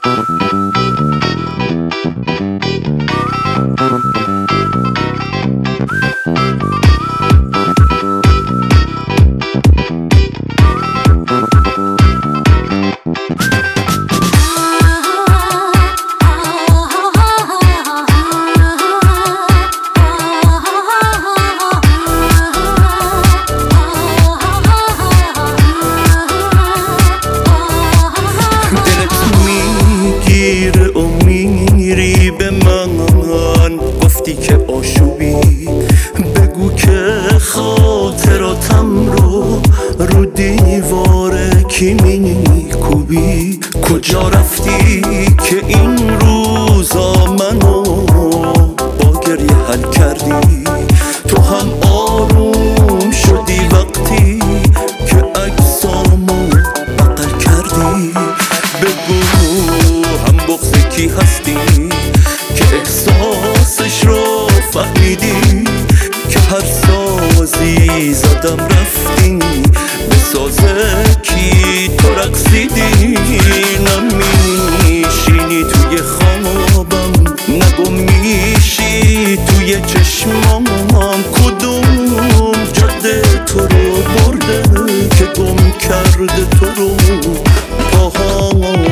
به من گفتی که آشوبی، بگو که خاطراتم رو دیوار کی میکوبی. کجا رفتی که این روزا منو با گریه حل کردی؟ تو هم آروم شدی وقتی که عکسامو بغل کردی. بگو هم بغض کی هستی که احساسش رو فهمیدی، که هر سازی زدم رفتی به سازه کی تو رقصیدی. نمیشینی توی خوابم، نگم میشی توی چشمام. کدوم جاده تو رو برده که گم کرده تو رو پاهام.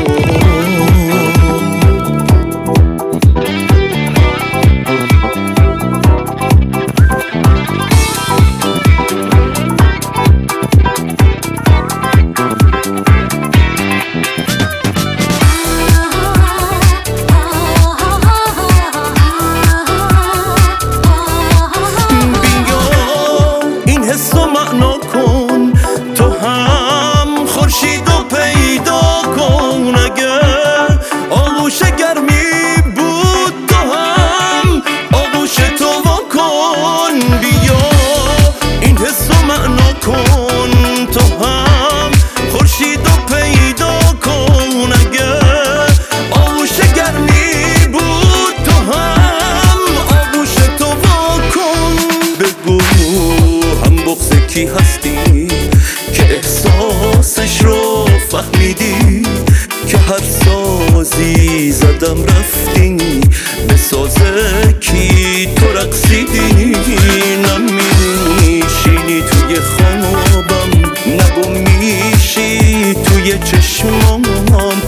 کی هستی که احساسش رو فهمیدی، که هر سازی زدم رفتی به سازه کی تو رقصیدی. نمیشینی توی خوابم، نگم میشی توی چشمام.